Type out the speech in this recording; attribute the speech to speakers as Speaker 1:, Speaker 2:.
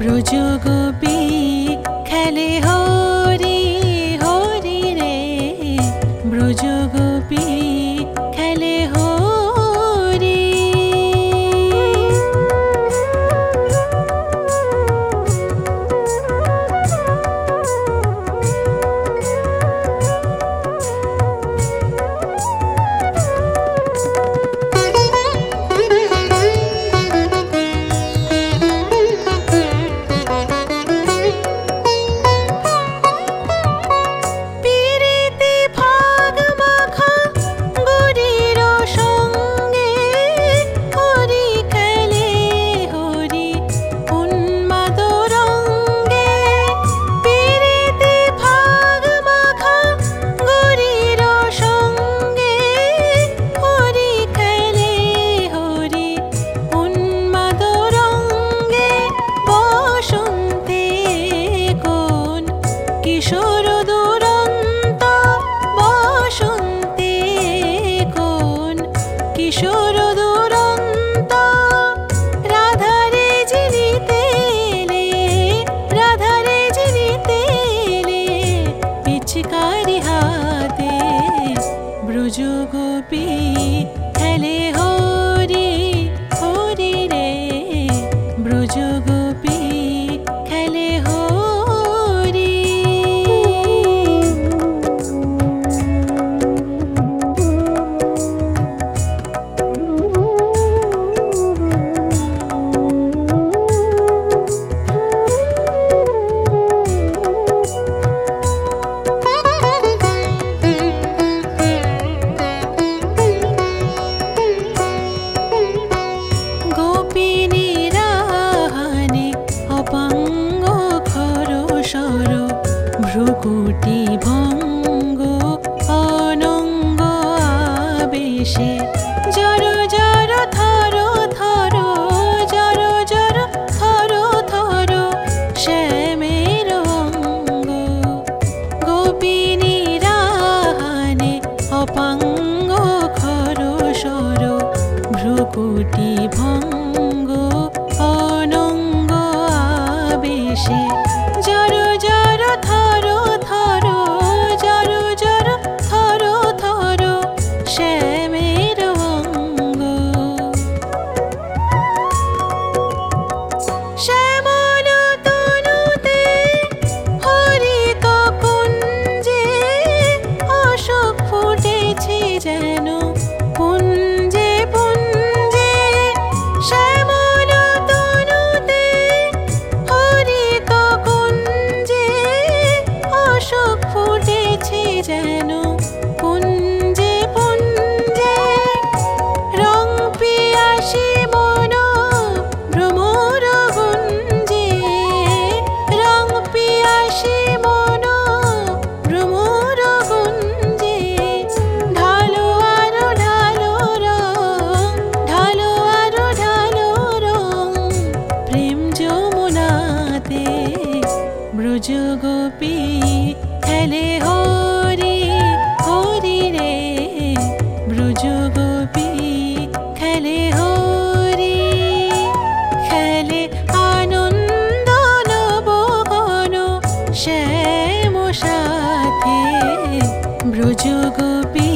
Speaker 1: ব্রজগোপী খেলে হরি হরি রে, ব্রজগোপী খেলে হরি। কিশোর দুরন্ত বসন্তে কোন কিশোর দুরন্ত রাধারে জিনিতে এলে, রাধারে জিনিতে এলে পিচকারি হাতে ব্রজগোপী খেলে হরি হরি রে, ব্রজগোপী খেলে হরি। ভ্রুকুটি ভঙ্গ অনঙ্গ আবেশে জর জর থর থর জর জর থর থর শ্যামের অঙ্গ। গোপিনী রাহানে অপাঙ্গ খর সর ভ্রুকুটি ভঙ্গ অনঙ্গ আবেশে জর জর থর থর জর জর থর থর শ্যামের অঙ্গ। শ্যামল তনুতে হরিত কুঞ্জে অশোক ফুটেছে যেন পুঞ্জে পুঞ্জে। শ্যামল তনুতে হরিত কুঞ্জে অশোক ফুটেছে যেন পুঞ্জে পুঞ্জে। রং পিয়াসী মন ভ্রমর গুঞ্জে, রং পিয়াসী মন ভ্রমর গুঞ্জে। ঢালো আরো ঢালো রং, ঢালো আরো ঢালো রং প্রেম যমুনাতে ব্রজগোপী খেলে হরি হরি রে, ব্রজগোপী খেলে হরি। খেলে আনন্দ নবগণ শ্যাম সাথে ব্রজগোপী